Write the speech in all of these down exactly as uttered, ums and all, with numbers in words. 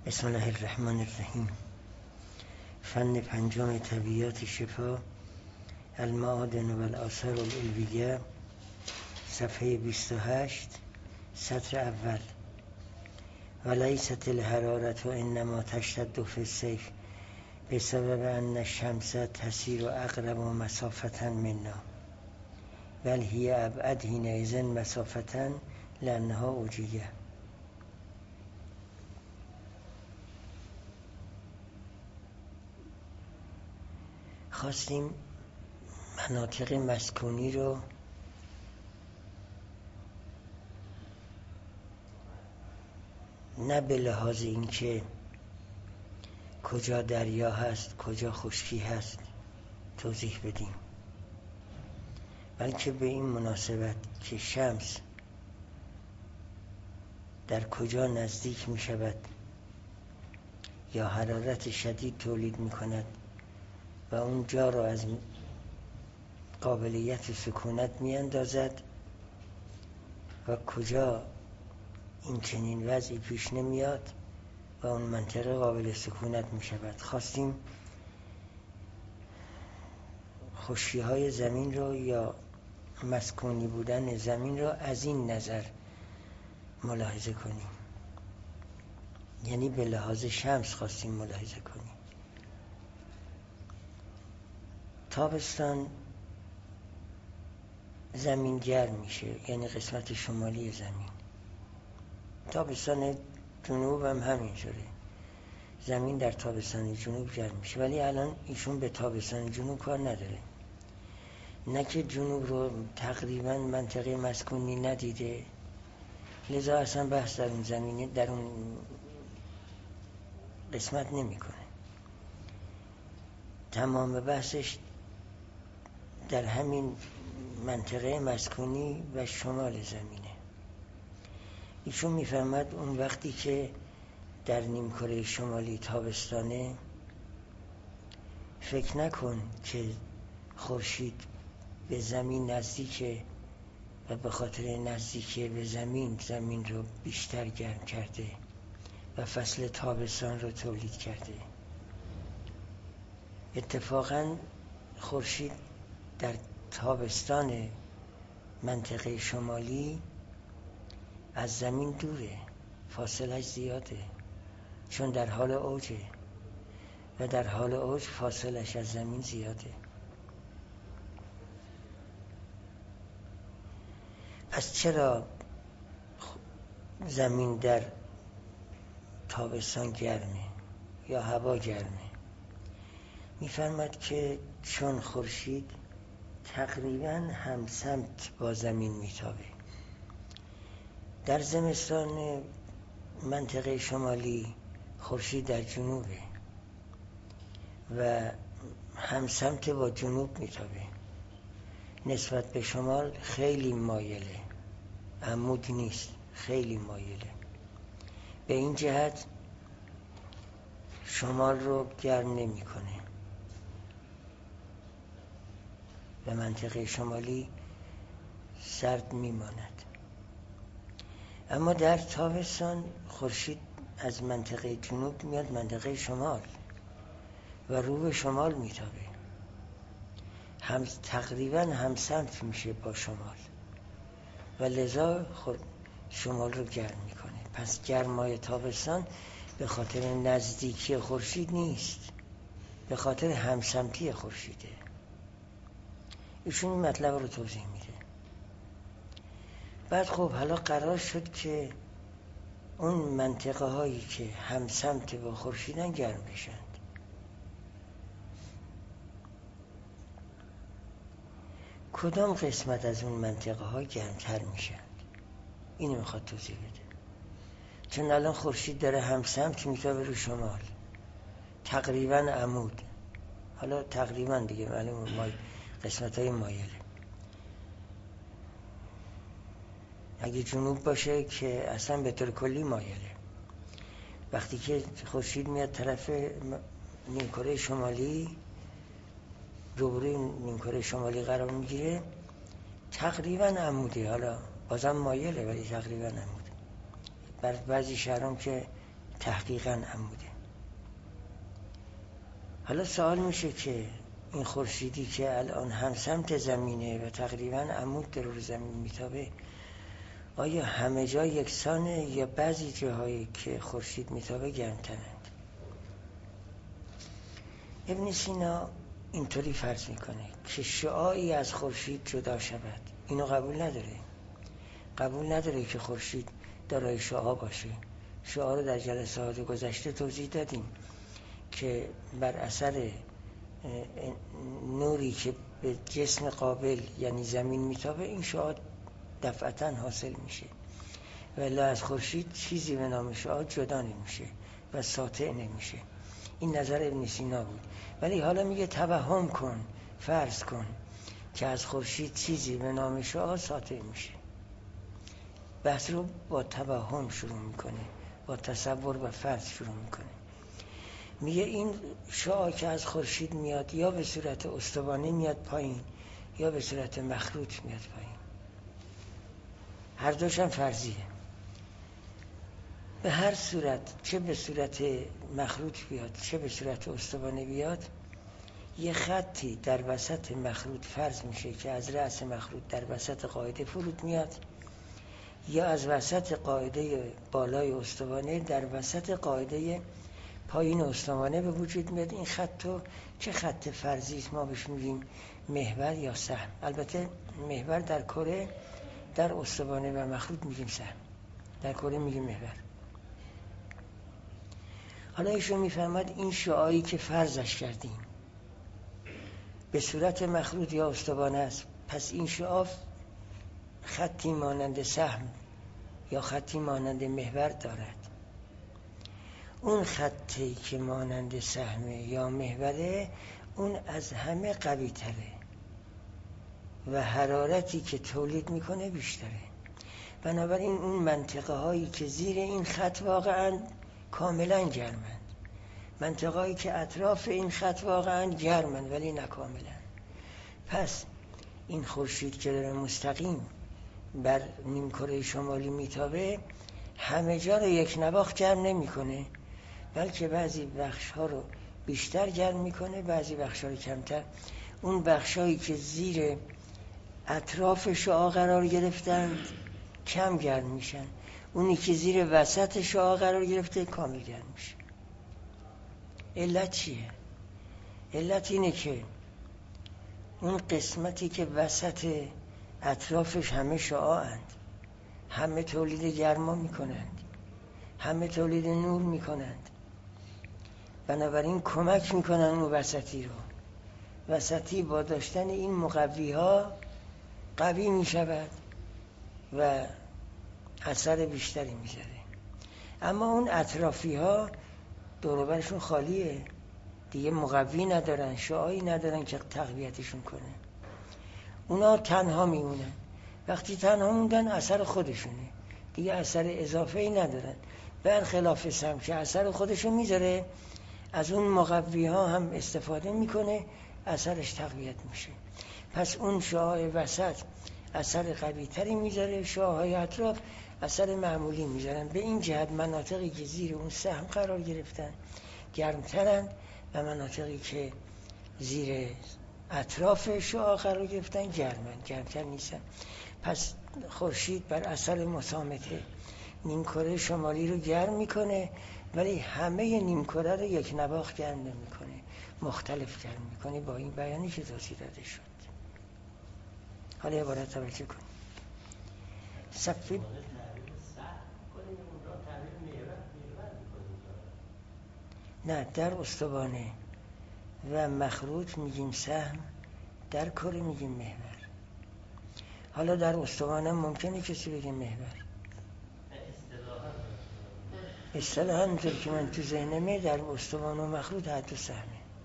بسم الله الرحمن الرحیم. فن پنجم طبیعیات شفا، المعادن و الآثار العلویه، صفحه بیست و هشت، سطر اول. ولیست الحرارة انما تشتد فی الصیف بسبب ان الشمس تسیر اقرب مسافة منا بل هی ابعد حینئذ مسافة لانها اوجیه. خواستیم مناطق مسکونی رو نه به لحاظ اینکه کجا دریا هست کجا خشکی هست توضیح بدیم، بلکه به این مناسبت که شمس در کجا نزدیک می شود یا حرارت شدید تولید می کند و اون جا را از قابلیت سکونت می اندازد و کجا این چنین وضعی پیش نمیاد و اون منطقه قابل سکونت می شود. خواستیم خشکی های زمین رو یا مسکونی بودن زمین رو از این نظر ملاحظه کنیم، یعنی به لحاظ شمس خواستیم ملاحظه کنیم. تابستان زمین گرم میشه، یعنی قسمت شمالی زمین. تابستان جنوب هم همینطوره، زمین در تابستان جنوب گرم میشه. ولی الان ایشون به تابستان جنوب کار نداره، نه که جنوب رو تقریبا منطقه مسکونی ندیده، لذا اصلا بحث در اون زمینه در اون قسمت نمیکنه. تمام بحثش در همین منطقه مسکونی و شمال زمینه. ایشون میفهمد اون وقتی که در نیمکره شمالی تابستانه، فکر نکن که خورشید به زمین نزدیکه و به خاطر نزدیکه به زمین زمین رو بیشتر گرم کرده و فصل تابستان رو تولید کرده. اتفاقاً خورشید در تابستان منطقه شمالی از زمین دوره، فاصلش زیاده، چون در حال اوجه و در حال اوج فاصلش از زمین زیاده. پس چرا زمین در تابستان گرمه یا هوا گرمه؟ میفرماد که چون خورشید تقریبا همسمت با زمین میتابه. در زمستان منطقه شمالی خورشید در جنوبه و همسمت با جنوب میتابه، نسبت به شمال خیلی مایله، عمود نیست، خیلی مایله. به این جهت شمال رو گرم نمیکنه و منطقه شمالی سرد میماند. اما در تابستان خورشید از منطقه جنوب میاد منطقه شمال و رو به شمال میتابه، هم تقریبا همسمت میشه با شمال و لذا شمال رو گرم میکنه. پس گرمای تابستان به خاطر نزدیکی خورشید نیست، به خاطر همسمتی خورشیده. ایشون این مطلب رو توضیح میده. بعد خب حالا قرار شد که اون منطقه هایی که همسمت با خورشیدن گرم بشند. کدام قسمت از اون منطقه ها گرمتر میشند؟ اینو میخواد توضیح بده. چون الان خورشید داره همسمت میتابه رو شمال، تقریبا عمود، حالا تقریبا دیگه معلومه مای قسمت های مایله. اگه جنوب باشه که اصلا به طور کلی مایله. وقتی که خورشید میاد طرف نیمکره شمالی، روبروی نیمکره شمالی قرار میگیره، تقریبا عمودی، حالا بازم مایله ولی تقریبا عمود. بر بعضی شهرام که تحقیقاً عموده. حالا سوال میشه که این خورشیدی که الان هم سمت زمینه و تقریباً عمود داره رو زمین میتابه، آیا همه جا یکسانه یا بعضی جاهایی که خورشید میتابه گرمترند؟ ابن سینا اینطوری فرض میکنه که شعاعی از خورشید جدا شود. اینو قبول نداره. قبول نداره که خورشید دارای شعاع باشه. شعاع رو در جلسات گذشته توضیح دادیم که بر اثر نوری که به جسم قابل یعنی زمین میتابه این شعاع دفعتاً حاصل میشه، ولی از خورشید چیزی به نام شعاع جدا نمیشه و ساطع نمیشه. این نظر ابن سینا بود. ولی حالا میگه توهم کن، فرض کن که از خورشید چیزی به نام شعاع ساطع میشه. بحث رو با توهم شروع میکنه، با تصور و فرض شروع میکنه. میگه این شعاع که از خورشید میاد یا به صورت استوانه میاد پایین یا به صورت مخروط میاد پایین. هر دوشم فرضیه. به هر صورت، چه به صورت مخروط بیاد چه به صورت استوانه بیاد، یه خطی در وسط مخروط فرض میشه که از رأس مخروط در وسط قاعده فرود میاد، یا از وسط قاعده بالای استوانه در وسط قاعده پایین استوانه به وجود میاد. این خطو چه خط فرضی است؟ ما بهش میگیم محور یا سهم. البته محور در کره، در استوانه و مخروط میگیم سهم، در کره میگیم محور. حالا ایشون میفهمد این شعاعی که فرضش کردیم به صورت مخروط یا استوانه است، پس این شعاع خطی مانند سهم یا خطی مانند محور دارد. اون خطی که مانند سهمه یا محوره اون از همه قوی تره و حرارتی که تولید میکنه بیشتره. بنابراین اون منطقه هایی که زیر این خط واقعا کاملا گرمند، منطقه هایی که اطراف این خط واقعا گرمند ولی نه کاملا. پس این خورشید که داره مستقیم بر نیمکره شمالی میتابه همه جا رو یک نواخت گرم نمیکنه، بلکه بعضی بخش ها رو بیشتر گرم میکنه، بعضی بخش ها رو کمتر. اون بخش هایی که زیر اطراف شعاع قرار گرفتند کم گرم میشن، اونی که زیر وسط شعاع قرار گرفته کامل گرم میشه. علت چیه؟ علت اینه که اون قسمتی که وسط اطرافش همه شعاعند، همه تولید گرما میکنند، همه تولید نور میکنند، بنابراین کمک میکنن اون وسطی رو. وسطی با داشتن این مقوی ها قوی میشود و اثر بیشتری میذاره. اما اون اطرافی ها دور و برشون خالیه دیگه، مقوی ندارن، شعاعی ندارن که تقویتشون کنه. اونا تنها میمونن. وقتی تنها موندن اثر خودشونه دیگه، اثر اضافه ای ندارن. برخلاف سهم که اثر خودشون میذاره، از اون مقوی ها هم استفاده میکنه، اثرش تقویت میشه. پس اون شعاع وسط اثر قوی تری میذاره، شعاعهای اطراف اثر معمولی میذارن. به این جهت مناطقی که زیر اون سهم قرار گرفتن گرمترن و مناطقی که زیر اطراف شعاع قرار گرفتن گرمن، گرمتر نیستن. پس خورشید بر اثر مسامته نیمکره شمالی رو گرم میکنه، ولی همه نیمکره رو یک نواخت گرم نمیکنه، مختلف گرم میکنه. با این بیانی که توضیح داده شد. حالا عبارت توجه کنید. صفی نه، در استوانه و مخروط میگیم سهم، در کره میگیم محور. حالا در استوانه ممکنه کسی بگه محور. اصطلاحاً اونطور که من تو ذهنمه در استوانه و مخروط حد و سهمه،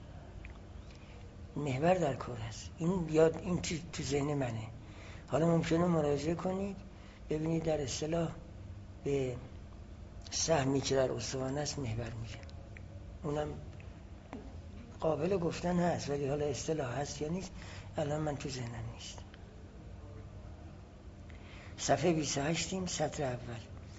محور در کره است. این یاد این تو ذهن منه. حالا ممکنه مراجعه کنید ببینید در اصطلاح به سهمی که در استوانه است محور میگه. اونم قابل گفتن هست، ولی حالا اصطلاح هست یا نیست الان من تو ذهنم نیست. صفحه بیست و هشت سطر اول.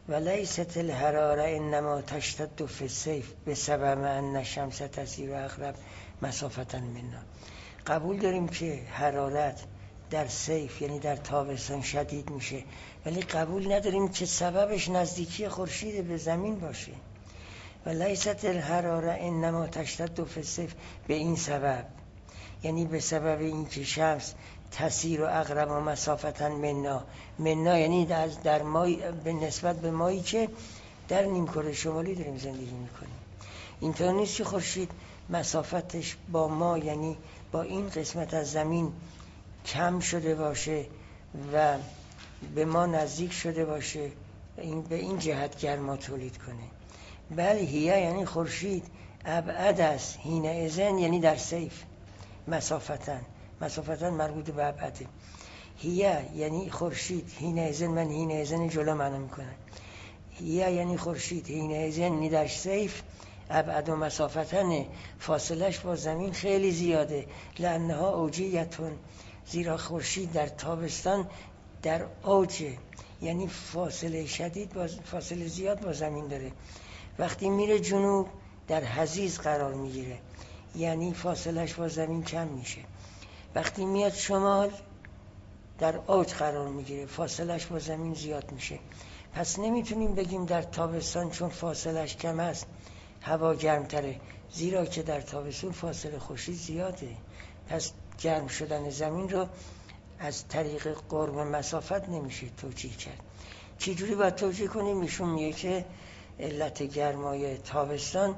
و لیست الحراره انما تشتد فی الصیف بسبب ان الشمس تسیر اقرب مسافتا منا. قبول داریم که حرارت در صیف یعنی در تابستان شدید میشه، ولی قبول نداریم که سببش نزدیکی خورشید به زمین باشه. و لیست الحراره انما تشتد فی الصیف، به این سبب یعنی به سبب اینکه شمس تسیر و اقرب و مسافتا منا، منا یعنی در, در مای به نسبت به مایی که در نیمکره شمالی داریم زندگی میکنیم. اینطور نیست که خورشید مسافتش با ما یعنی با این قسمت از زمین کم شده باشه و به ما نزدیک شده باشه این به این جهت گرما تولید کنه. بل هیه یعنی خورشید ابعد است، هینه ازن یعنی در صیف، مسافتن مسافتن مربوط به ابعده. هیه یعنی خورشید، هینه ازن من هینه ازن جلو معنا میکنم. هیه یعنی خورشید، هینه ازن یعنی در صیف، ابعد و مسافتن فاصلش با زمین خیلی زیاده. لانها اوجیتون، زیرا خورشید در تابستان در اوجه یعنی فاصله شدید با فاصله زیاد با زمین داره. وقتی میره جنوب در حضیض قرار میگیره یعنی فاصلش با زمین کم میشه. وقتی میاد شمال در اوج قرار میگیره، فاصلش با زمین زیاد میشه. پس نمیتونیم بگیم در تابستان چون فاصلش کم است هوا گرمتره، زیرا که در تابستان فاصله خورشید زیاده. پس گرم شدن زمین رو از طریق قرب مسافت نمیشه توجیه کرد. چی جوری باید توجیه کنیم؟ ایشون میگه که علت گرمای تابستان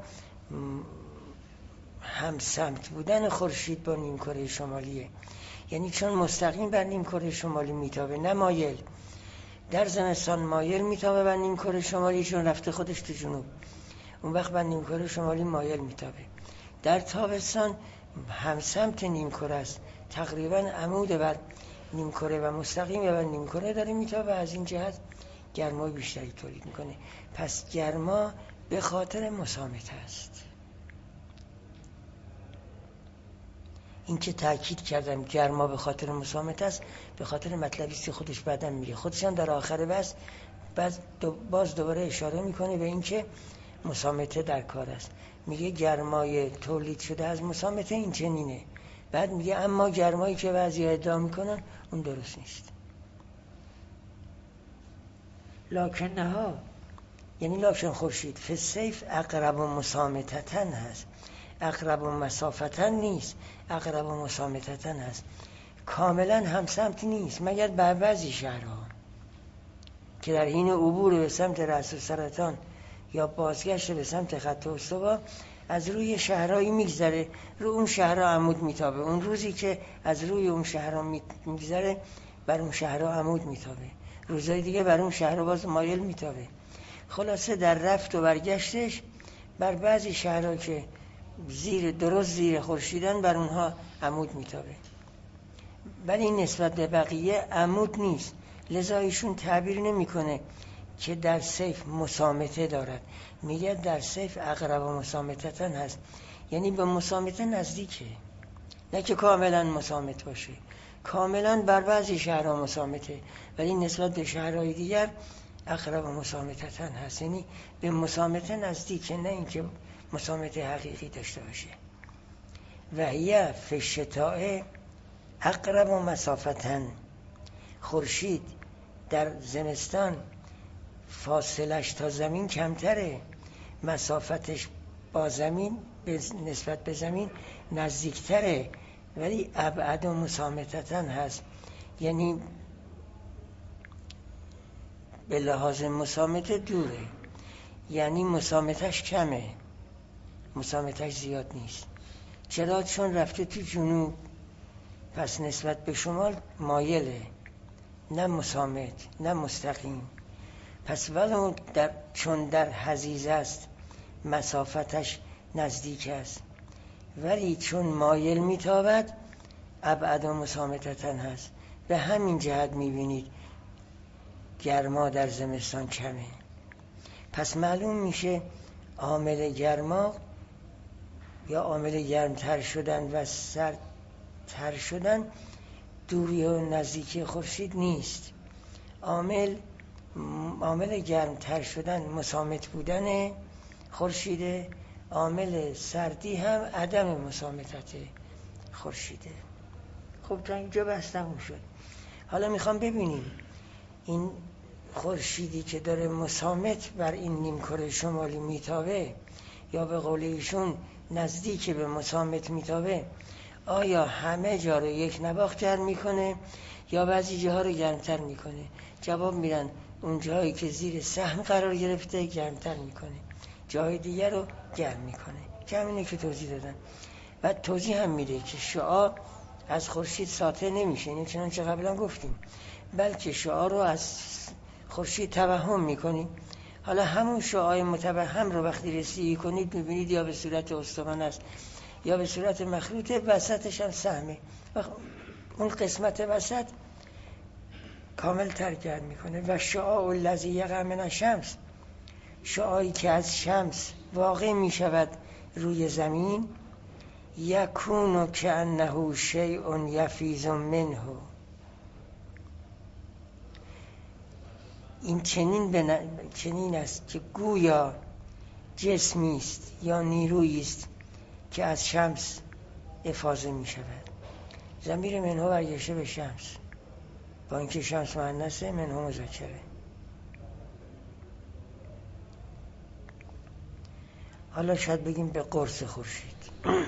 هم سمت بودن خورشید با نیمکره شمالیه، یعنی چون مستقیم بر نیمکره شمالی میتابه نه مایل. در زمستان مایل میتابه بر نیمکره شمالی چون رفته خودش تو جنوب، اون وقت بر نیمکره شمالی مایل میتابه. در تابستان هم سمت نیمکره است، تقریبا عمود بر نیمکره و مستقیم بر نیمکره داره میتابه، از این جهت گرمای بیشتری تولید میکنه. پس گرما به خاطر مسامت است. این که تأکید کردم گرما به خاطر مسامت است، به خاطر مطلبی است که خودش بعداً میگه، خودش هم در آخر بس باز باز دوباره اشاره میکنه به این که مسامته در کار است. میگه گرمای تولید شده از مسامته این چنینه، بعد میگه اما گرمایی که بعضی ادعا میکنن اون درست نیست. لکنها یعنی لکن خورشید فی الصیف اقرب و مسامتتن هست، اقرب و مسافتن نیست، اقرب و مسامتتن هست. کاملا همسمت نیست مگر بر بعضی شهرها که در حین عبور به سمت رأس السرطان یا بازگشت به سمت خط استوا از روی شهرهایی میگذره، رو اون شهرها عمود میتابه. اون روزی که از روی اون شهرها میگذره بر اون شهرها عمود میتابه، روزهای دیگه بر اون شهرها باز مایل میتابه. خلاصه در رفت و برگشتش بر بعضی شهرها که زیر درست زیر خورشیدن بر اونها عمود میتابه، ولی نسبت به بقیه عمود نیست. لذا ایشون تعبیر نمیکنه که در صیف مسامته دارد، میگه در صیف اقرب و مسامتتن هست، یعنی به مسامته نزدیکه، نه که کاملا مسامت باشه. کاملا بر بعضی شهرها مسامته ولی نسبت به شهرهای دیگر اقرب و مسامتتن هست، یعنی به مسامته نزدیکه، نه اینکه مسامت حقیقی داشته باشه. و هیه فی الشتاء اقرب و مسافتن، خورشید در زمستان فاصلش تا زمین کمتره، مسافتش با زمین نسبت به زمین نزدیکتره، ولی ابعد و مسامتتن هست، یعنی به لحاظ مسامت دوره، یعنی مسامتش کمه، مسامتش زیاد نیست. چرا؟ چون رفته تو جنوب، پس نسبت به شمال مایله، نه مسامت نه مستقیم. پس ولو در چون در حضیض است مسافتش نزدیک است، ولی چون مایل میتابد ابعد و مسامتتن هست. به همین جهت میبینید گرما در زمستان کمه. پس معلوم میشه عامل گرما یا عامل گرمتر شدن و سردتر شدن دوری و نزدیکی خورشید نیست. عامل عامل گرمتر شدن مسامت بودن خورشیده، عامل سردی هم عدم مسامتت خورشیده. خب تا اینجا بحث تموم شد. حالا میخوام ببینیم این خورشیدی که داره مسامت بر این نیمکره شمالی میتابه یا به قول ایشون نزدیک به مسامت میتابه، آیا همه جا رو یک نواخت گرم میکنه یا بعضی جاها رو گرمتر میکنه؟ جواب میدن اون جایی که زیر سهم قرار گرفته گرمتر میکنه، جای دیگر رو گرم میکنه. که همینه که توضیح دادن. و توضیح هم میده که شعاع از خورشید ساطع نمیشه، این چنانچه قبلا گفتیم، بلکه شعاع رو از خورشید توهم میکنیم. حالا همون شعاع متوهم رو وقتی رسیدگی کنید میبینید یا به صورت استوان است یا به صورت مخروطه، وسطش هم سهمه و اون قسمت وسط کامل تر گرم میکنه. و شعاع الذی یقع من الشمس، شعاعی که از شمس واقع میشود روی زمین، یکون کأنه شیء یفیض منه، این چنین, بنا... چنین است که گویا جسمی است یا نیرویی است که از شمس افاضه می شود. ضمیر منه برگشته به شمس، با اینکه شمس مؤنثه منه مذکره. حالا شاید بگیم به قرص خورشید،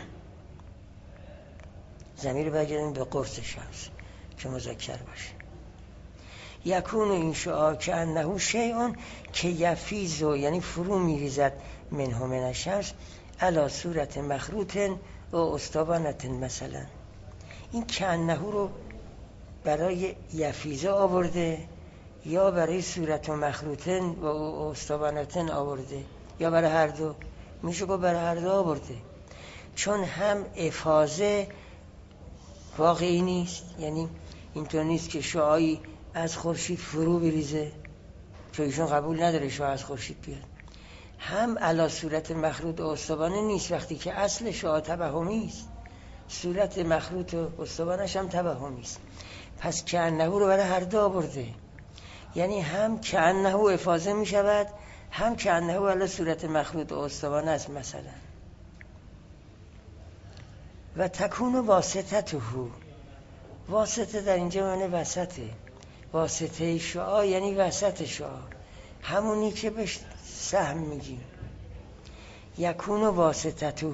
ضمیر برگردیم به قرص شمس که مذکر باشه. یکون این شعاع که انه شیء که یفیض، یعنی فرو میریزد، منه من الشمس علی صورت مخروط و استوانت. مثلا این که انه رو برای یفیض آورده یا برای صورت مخروط و استوانت آورده یا برای هر دو؟ میشه گفت برای هر دو آورده، چون هم افاضه واقعی نیست، یعنی اینطور نیست که شعاعی از خورشید فرو بریزه، چون ایشون قبول نداره شعاع از خورشید بیاد، هم علا صورت مخروط و استوانه نیست، وقتی که اصل شعاع توهمی است، صورت مخروط و استوانش هم توهمی است. پس کأنه رو برای هر دو آورده، یعنی هم کأنه افاضه می شود، هم کأنه علا صورت مخروط و استوانه است. مثلا و تکون واسطته، واسطه در اینجا معنی وسطه، واسطه شعاع یعنی وسط شعاع، همونی که بهش سهم میگیم. یکون واسطته،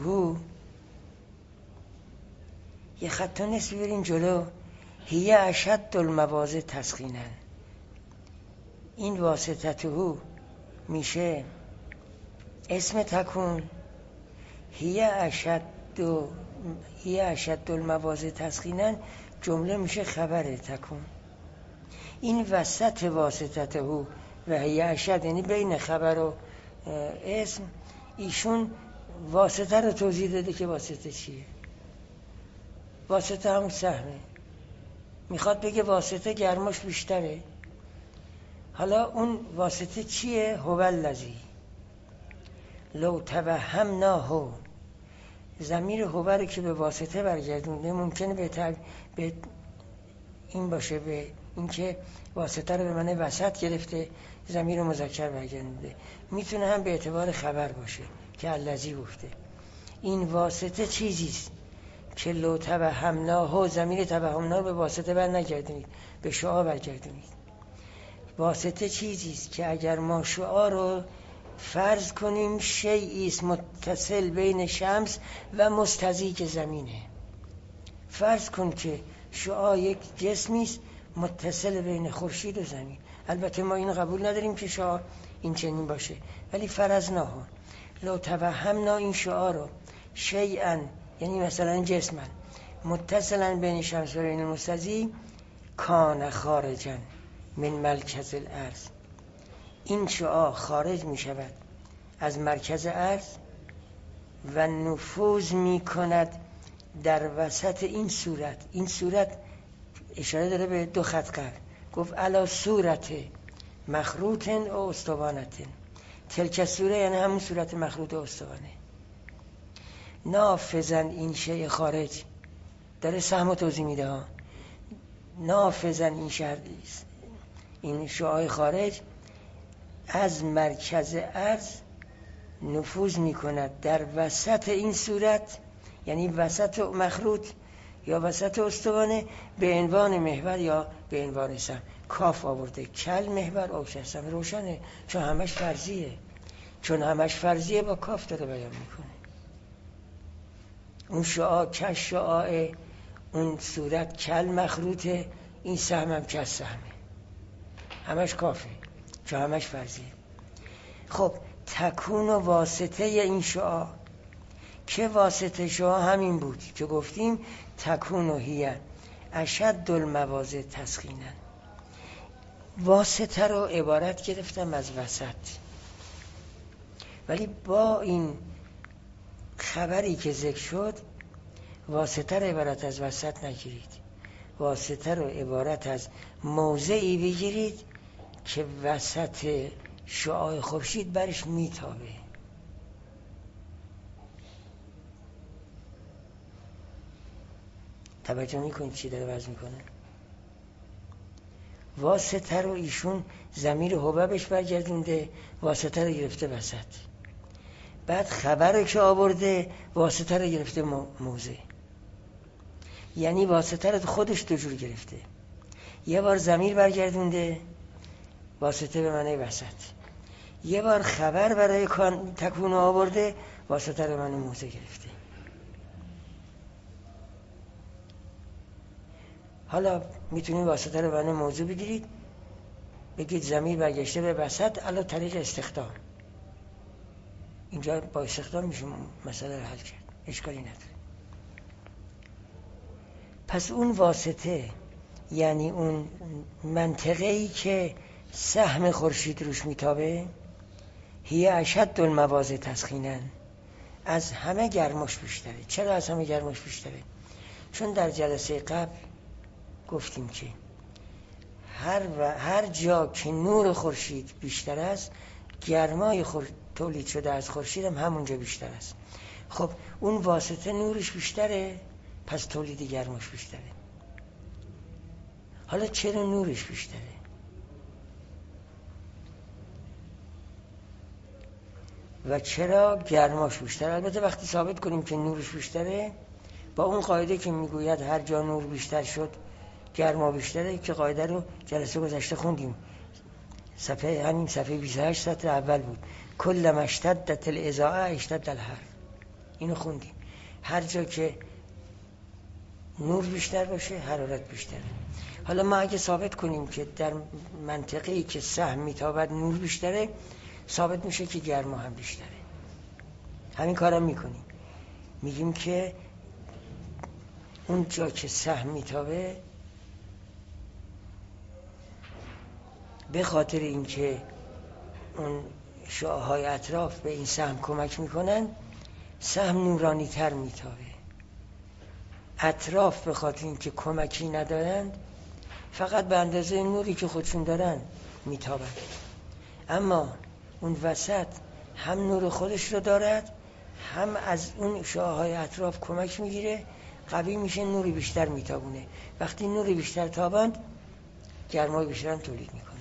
یه خط و نصف بریم جلو، هیه اشد المواضع تسخینا، این واسطته میشه اسم تکون، هیه اشد هیه اشد المواضع تسخینا جمله میشه خبر تکون. این وسط واسطته و هیه اشد یعنی بین خبر و اسم، ایشون واسطه رو توضیح داده که واسطه چیه. واسطه همون سهمه، میخواد بگه واسطه گرماش بیشتره. حالا اون واسطه چیه؟ هو الذی لو توهمناه، ضمیر هو رو که به واسطه برگردونده ممکنه به, به این باشه، به این که واسطه رو به معنی وسط گرفته ضمیر مذکر برگردونده، میتونه هم به اعتبار خبر باشه که الذی گفته. این واسطه چیزیست که لو توهمناه، ضمیر توهمناه رو به واسطه بر نگردونید، به شعاع برگردونید. واسطه چیزیست که اگر ما شعاع رو فرض کنیم شیئی است متصل بین شمس و مستضیق زمینه، فرض کن که شعاع یک جسمی است متصل بین خورشید و زمین. البته ما این قبول نداریم که شعاع این چنین باشه، ولی فرضناه لو توهمنا این شعاع رو شیئا، یعنی مثلا جسما متصلا بین شمس و بین مستضیق، کان خارجا من مرکز الارض، این شعاع خارج می شود از مرکز ارض و نفوذ می کند در وسط این صورت. این صورت اشاره داره به دو خط قرن، گفت علا صورت مخروط و استوانت، تلک صوره یعنی همون صورت مخروط و استوانه. نافذن این شیء خارج، داره سهم و توضیح میده ها، نافذن این شهر این شعاع خارج از مرکز عرض نفوذ میکند در وسط این صورت، یعنی وسط مخروط یا وسط استوانه، به عنوان محور یا به عنوان سهم. کاف آورده، کل محور اوج سهم. روشنه چون همش فرضیه، چون همش فرضیه با کاف داره بیان میکنه. اون شعاع کش شعاع، اون صورت کل مخروطه، این سهم هم کش سهمه، همش کافه چون همش فرضیه. خب تکون و واسطه این شعاع، که واسطه شعاع همین بود که گفتیم تکون و هیه اشد المواضع تسخینا. واسطه رو عبارت گرفتم از وسط، ولی با این خبری که ذکر شد واسطه رو عبارت از وسط نگیرید، واسطه رو عبارت از موضعی بگیرید که وسط شعاع خورشید برش میتابه. توجه میکنید چی داره وضع میکنه؟ واسطه رو ایشون ضمیر حبابش برگردونده، واسطه رو گرفته وسط. بعد خبر رو که آورده واسطه رو گرفته موضع، یعنی واسطه رو خودش دو جور گرفته. یه بار ضمیر برگردونده، واسطه به معنی وسط. یه بار خبر برای تکون آورده، واسطه رو به معنی موضع گرفته. حالا میتونید واسطه رو به معنی موضوع بگیرید، بگید ضمیر برگشته به وسط علی طریق استخدام. اینجا با استخدام میشه مسئله رو حل کرد، اشکالی نداره. پس اون واسطه یعنی اون منطقه‌ای که سهم خورشید روش میتابه، هی اشد المواضع تسخینا، از همه گرماش بیشتره. چرا از همه گرماش بیشتره؟ چون در جلسه قبل گفتیم که هر و هر جا که نور خورشید بیشتر است، گرمای خور... تولید شده از خورشید هم همونجا بیشتر است. خب اون واسطه نورش بیشتره، پس تولید گرماش بیشتره. حالا چرا نورش بیشتره؟ و چرا گرماش بیشتره؟ البته وقتی ثابت کنیم که نورش بیشتره، با اون قاعده که میگوید هر جا نور بیشتر شد گرما بیشتره، که قاعده رو جلسه گذشته خوندیم، صفحه همین صفحه بیست و هشت سطر اول بود. کل ما اشتدت الاضاءه اشتد الحر، اینو خوندیم. هر جا که نور بیشتر باشه حرارت بیشتره. حالا ما اگه ثابت کنیم که در منطقه‌ای که سهم میتابد نور بیشتره، ثابت میشه که گرما هم بیشتره. همین کارا میکنیم، میگیم که اون جا که سهم میتابه، به خاطر اینکه اون شعاعهای اطراف به این سهم کمک میکنن، سهم نورانی تر میتابه. اطراف به خاطر اینکه کمکی ندارند، فقط به اندازه نوری که خودشون دارن میتابن. اما اون وسط هم نور خودش رو دارد، هم از اون شعاعهای اطراف کمک میگیره، قوی میشه، نوری بیشتر میتابونه. وقتی نوری بیشتر تابند، گرمای بیشتر تولید میکنه.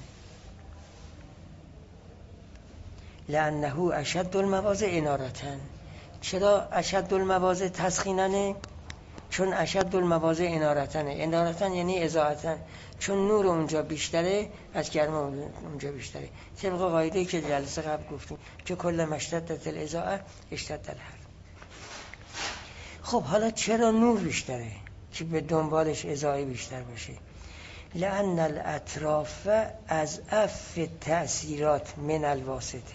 لانه اشد المواضع انارتن. چرا اشد المواضع تسخینانه؟ چون اشد المواضع انارتنه. انارتن یعنی اضاءتن، چون نور اونجا بیشتره از گرما اونجا بیشتره. طبق قاعده‌ای که جلسه قبل گفتیم که کل ما اشتدت الاضاءه اشتد الحر. خب حالا چرا نور بیشتره که به دنبالش اضاءه بیشتر باشه؟ لأن الاطراف از اف تأثیرات من الواسطه.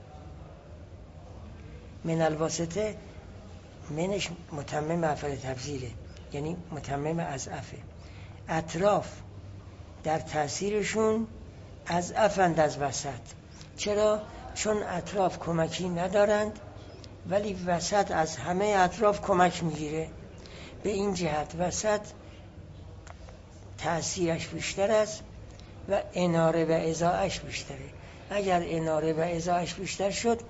من الواسطه منش متمم افعال تفضیله، یعنی متمم از افه. اطراف در تأثیرشون از افند از وسط. چرا؟ چون اطراف کمکی ندارند، ولی وسط از همه اطراف کمک میگیره. به این جهت وسط تأثیرش بیشتر است و اناره و اضاءهش بیشتره. اگر اناره و اضاءهش بیشتر شد،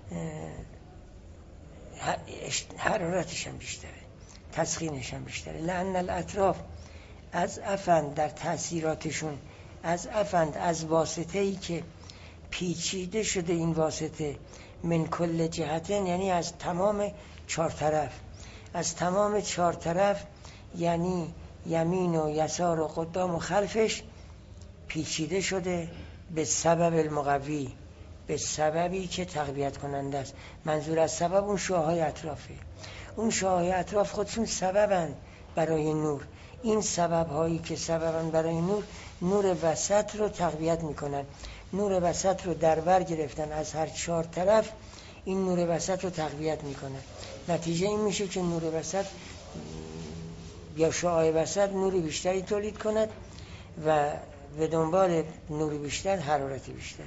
حرارتش هم بیشتره، تسخینش هم بیشتره. لأن الاطراف از افند در تأثیراتشون، از افند از واسطه‌ای که پیچیده شده این واسطه من کل جهتن، یعنی از تمام چهار طرف، از تمام چهار طرف یعنی یمین و یسار و قدام و خلفش پیچیده شده به سبب المقوی، به سببی که تقویت کننده است. منظور از سبب اون شعاعهای اطرافه. اون شعاعهای اطراف خودشون سببن برای نور. این سبب هایی که سببن برای نور، نور وسط رو تقویت میکنن. نور وسط رو در بر گرفتن از هر چهار طرف، این نور وسط رو تقویت میکنن. نتیجه این میشه که نور وسط یا شعاع وسط نور بیشتری تولید کند و به دنبال نور بیشتر حرارت بیشتر.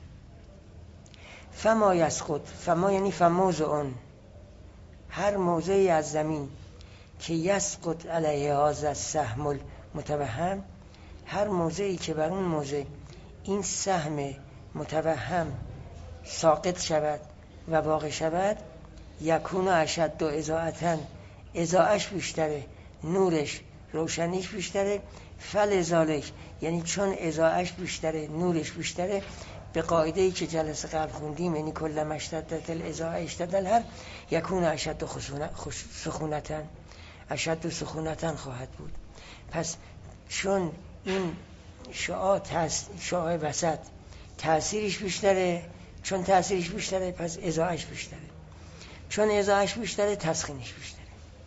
فما یسقط، فما یعنی فموضعون، هر موضعی از زمین که یسقط علیه هذا السهم المتوهم، هر موضعی که بر اون موضع این سهم متوهم ساقط شود و واقع شود، یکون اشد و اضاءتن، اضاءش بیشتره، نورش روشنیش بیشتره. فلذالک، یعنی چون اضاءش بیشتره نورش بیشتره، به قاعده‌ای که جلسه قبل خوندیم، یعنی کل مشتدت الاضاءه اشتد الحر، یکون اشد سخونتن، اشد سخونتن خواهد بود. پس چون این شعاع تاس... شعاع وسط تأثیرش بیشتره، چون تأثیرش بیشتره پس اضاءش بیشتره، چون اضاءش بیشتره تسخینش بیشتره.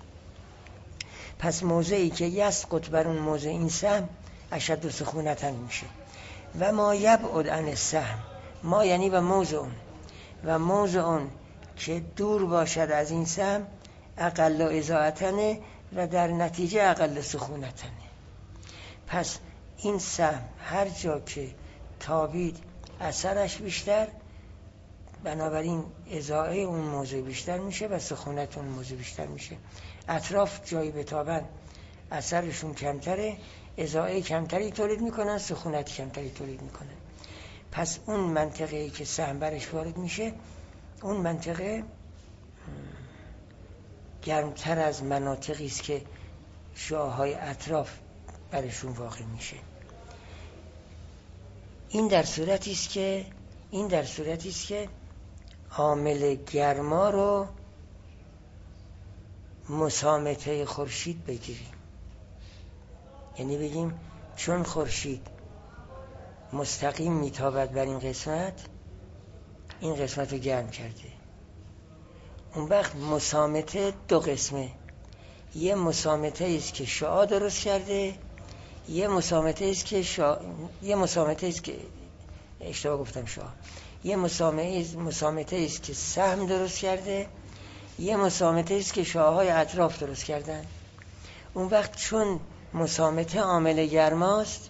پس موضعی که یسقط بر اون موضع این سهم اشد سخونتن میشه. و ما یبعد عن السهم، ما یعنی و موضع اون، و موضع اون که دور باشد از این سهم اقل اضاءتنه و در نتیجه اقل سخونتنه. پس این سهم هر جا که تابید اثرش بیشتر، بنابراین اضاءه اون موضوع بیشتر میشه و سخونت اون موضوع بیشتر میشه. اطراف جایی بتابن اثرشون کمتره، اضاءه کمتری تولید میکنن، سخونت کمتری تولید میکنن. پس اون منطقه‌ای که سهم برش وارد میشه، اون منطقه گرمتر از مناطقی است که شعاعهای اطراف برشون واقع میشه. این در صورتی است که این در صورتی است که عامل گرما رو مسامته خورشید بگیریم. یعنی بگیم چون خورشید مستقیم میتابد بر این قسمت، این قسمت رو گرم کرده. اون وقت مسامته دو قسمه، یه مسامته است که شعاع درست کرده، یه مسامته است که شا... یه مسامته است که اشتباه گفتم شعاع، یه مسامته است که سهم درست کرده، یه مسامته است که شعاعهای اطراف درست کردن. اون وقت چون مسامته عامل گرماست،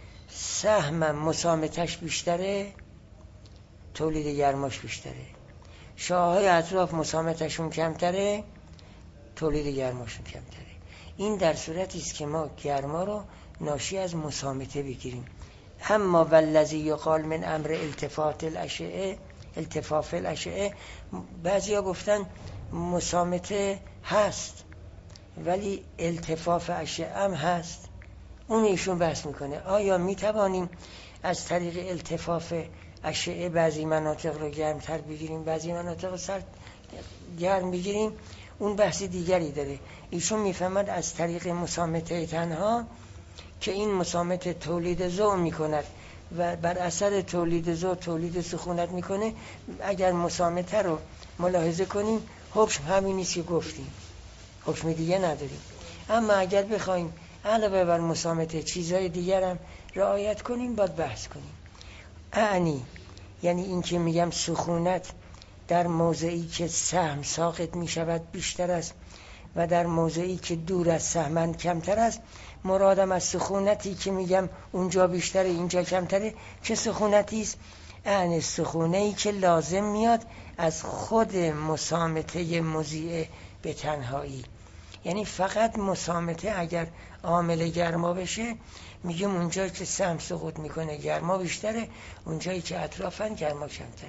سهم مسامتش بیشتره، تولید گرماش بیشتره. شعاعهای اطراف مسامتشون کمتره، تولید گرماشون کمتره. این در صورتی است که ما گرما رو ناشی از مسامته بگیریم. اما والذی یقال من امر التفات الاشعه، التفاف الاشعه، بعضیا گفتن مسامته هست ولی التفاف اشعه هم هست. اون ایشون بحث میکنه آیا میتوانیم از طریق التفاف اشعه بعضی مناطق رو گرمتر بگیریم، بعضی مناطق رو سرد گرم بگیریم. اون بحث دیگری داره. ایشون میفهمد از طریق مسامته تنها که این مسامته تولید ضوء میکند و بر اثر تولید ضوء تولید سخونت میکنه. اگر مسامته رو ملاحظه کنیم حکم همین نیست که گفتیم، حکم دیگه نداریم. اما اگر بخوایم علاوه بر مسامته چیزهای دیگر هم رعایت کنیم باید بحث کنیم. اعنی یعنی این که میگم سخونت در موضعی که سهم ساقط میشود بیشتر است و در موضعی که دور از سهمن کمتر است. مرادم از سخونتی که میگم اونجا بیشتره اینجا کمتره چه سخونتی است؟ اعنی سخونه‌ای که لازم میاد از خود مسامته مضیعه به تنهایی. یعنی فقط مسامته اگر عامل گرما بشه میگم اونجایی که سهم سقوط میکنه گرما بیشتره، اونجایی که اطرافن گرما کمتره.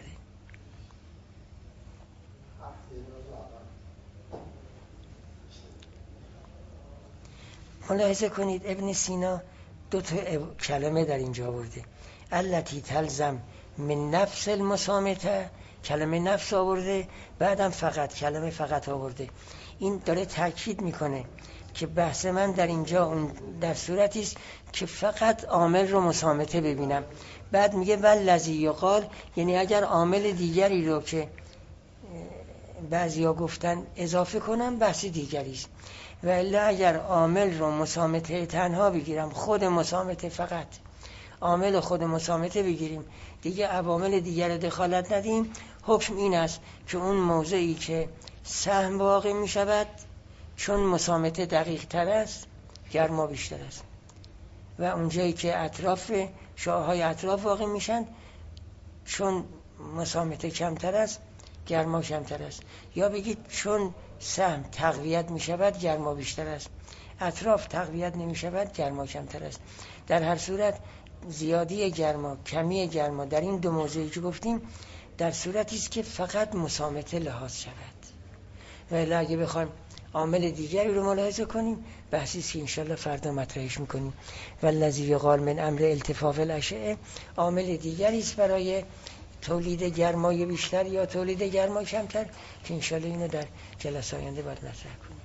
ملاحظه کنید ابن سینا دو تا کلمه در اینجا آورده. التی تلزم من نفس المسامته، کلمه نفس آورده، بعدم فقط، کلمه فقط آورده. این داره تاکید میکنه که بحث من در اینجا اون در صورتی است که فقط عامل رو مسامته ببینم. بعد میگه والذی یقال، یعنی اگر عامل دیگری رو که بعضیا گفتن اضافه کنم بحث دیگری است، و الا اگر عامل رو مسامته تنها بگیرم، خود مسامته فقط، عامل خود مسامته بگیریم، دیگه عوامل دیگر رو دخالت ندیم، حکم این است که اون موضعی که سهم واقع می شود چون مسامته دقیق تر است گرما بیشتر است، و اونجایی که اطراف شعاعهای اطراف واقع میشن چون مسامته کمتر است گرما کمتر است. یا بگید چون سهم تقویت می شود گرما بیشتر است، اطراف تقویت نمی شود گرما کمتر است. در هر صورت زیادی گرما کمی گرما در این دو موضوعی که گفتیم در صورتی است که فقط مسامته لحاظ شود. و الا اگه بخوایم عامل دیگری رو ملاحظه کنیم بحثی است که انشالله فردا مطرحش میکنیم. والذی یقال من امر التفاف الاشعه، عامل دیگری است برای تولید گرمای بیشتر یا تولید گرمای کمتر که انشالله اینو در جلسه آینده باید مطرح کنیم.